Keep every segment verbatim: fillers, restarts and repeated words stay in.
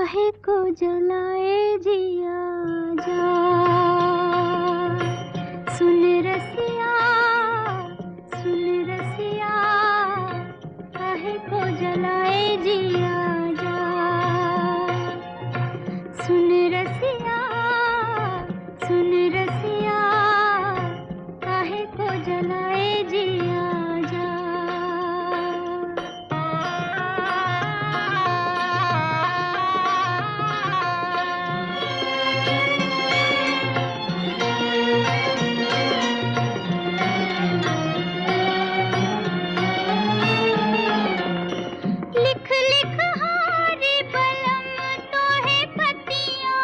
काहे को जलाए जिया जा। सुन रसिया सुन रसिया काहे को जलाए जिया जा। सुन रसिया सुन रसिया काहे को जलाए जिया जा। लिख लिख हारी बलम तो है पतियाँ,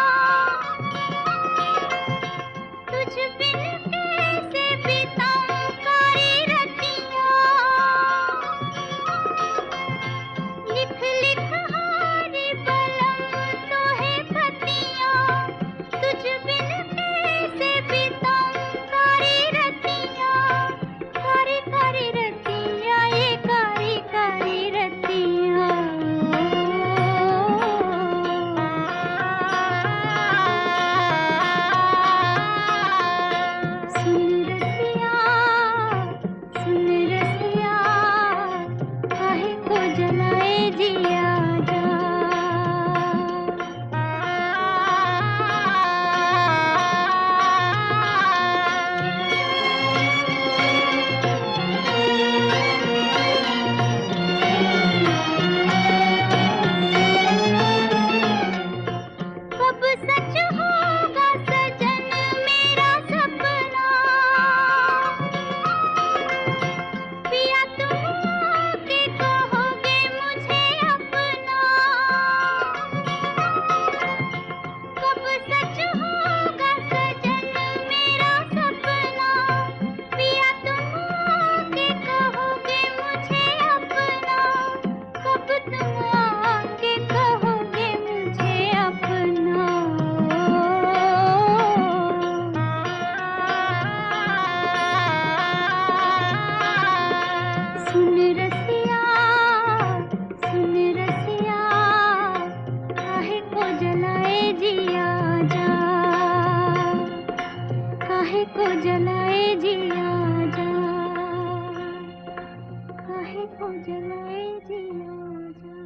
तुझ बिन कैसे बिताऊं कारी रतियाँ। लिख लिख हारी बलम तो है पतियाँ, तुझ बिन कैसे बिताऊं कारी रतियाँ। कारी कारी रतियाँ ये कारी कारी रतियाँ। सुन रसिया सुन रसिया काहे को जलाए जिया जा। कब सच होगा सजन मेरा सपना, पिया तुम आके कहोगे मुझे अपना। कब सच होगा सजन मेरा सपना, पिया तुम आके कहोगे मुझे अपना। कब तुम आके कहोगे मुझे अपना। सुन रसिया सुन रसिया काहे को जलाए जिया जा। काहे को जलाए जिया जा। काहे को जलाए जिया जा।